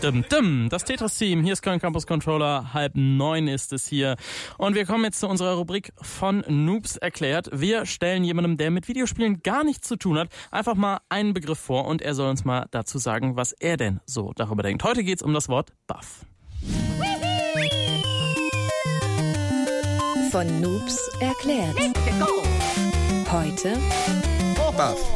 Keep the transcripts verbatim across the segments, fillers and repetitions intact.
Dim, dim, das Tetris-Team. Hier ist Köln Campus Controller. Halb neun ist es hier. Und wir kommen jetzt zu unserer Rubrik von Noobs erklärt. Wir stellen jemandem, der mit Videospielen gar nichts zu tun hat, einfach mal einen Begriff vor und er soll uns mal dazu sagen, was er denn so darüber denkt. Heute geht's um das Wort Buff. Von Noobs erklärt. Heute Buff.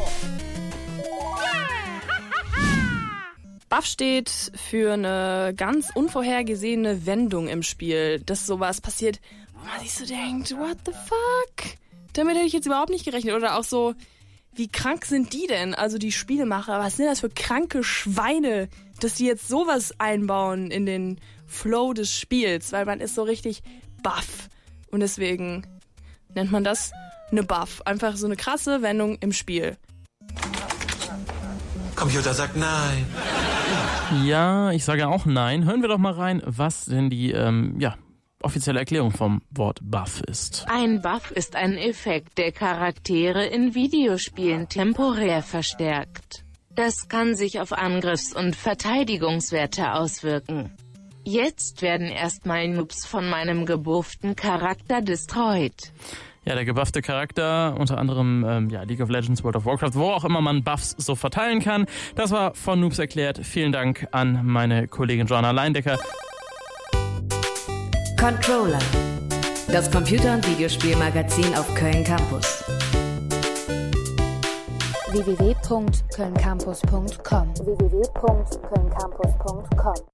Buff steht für eine ganz unvorhergesehene Wendung im Spiel, dass sowas passiert, wo man sich so denkt, what the fuck? Damit hätte ich jetzt überhaupt nicht gerechnet. Oder auch so, wie krank sind die denn? Also die Spielemacher, was sind das für kranke Schweine, dass die jetzt sowas einbauen in den Flow des Spiels, weil man ist so richtig buff. Und deswegen nennt man das eine Buff. Einfach so eine krasse Wendung im Spiel. Computer sagt nein. Ja, ich sage auch nein. Hören wir doch mal rein, was denn die ähm, ja, offizielle Erklärung vom Wort Buff ist. Ein Buff ist ein Effekt, der Charaktere in Videospielen temporär verstärkt. Das kann sich auf Angriffs- und Verteidigungswerte auswirken. Jetzt werden erstmal Noobs von meinem gebufften Charakter destroyed. Ja, der gebuffte Charakter, unter anderem ähm, ja, League of Legends, World of Warcraft, wo auch immer man Buffs so verteilen kann. Das war von Noobs erklärt. Vielen Dank an meine Kollegin Joanna Leindecker. Controller, das Computer- und Videospielmagazin auf Köln Campus. w w w punkt köln campus punkt com w w w punkt köln campus punkt com